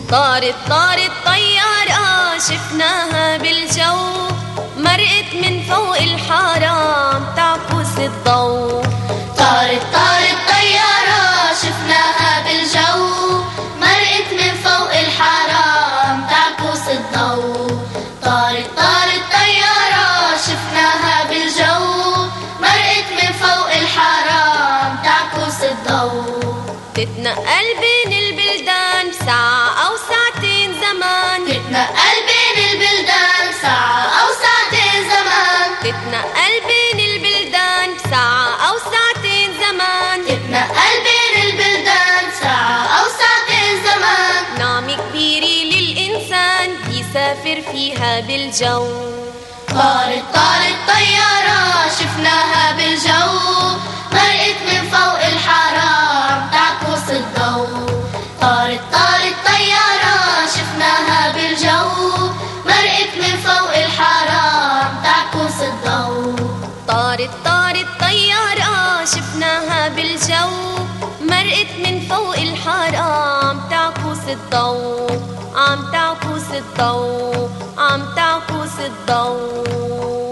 طارت طيارة شفناها بالجو، مرقت من فوق الحارة تعكس الضوء. طارت طيارة شفناها بالجو، مرقت من فوق الحارة تعكس الضوء. طارت طيارة شفناها بالجو، مرقت من فوق الحارة تعكس الضوء. تتنقل بين البلدان ساعة أو ساعتين زمان، تتنقل بين البلدان ساعة أو ساعتين زمان، تتنقل بين البلدان ساعة أو ساعتين زمان، تتنقل بين البلدان ساعة أو ساعتين زمان. نعمة كبيرة للإنسان يسافر فيها بالجو. طارت طيارة شفناها بالجو، مرقت من فوق الحارة تعكس الضوء. طارت طيارة شفناها بالجو، مرقت من فوق الحارة تعكس الضوء. طارت طيارة شفناها بالجو، مرقت من فوق الحارة عم تعكس الضوء، عم تعكس الضوء، عم تعكس الضوء.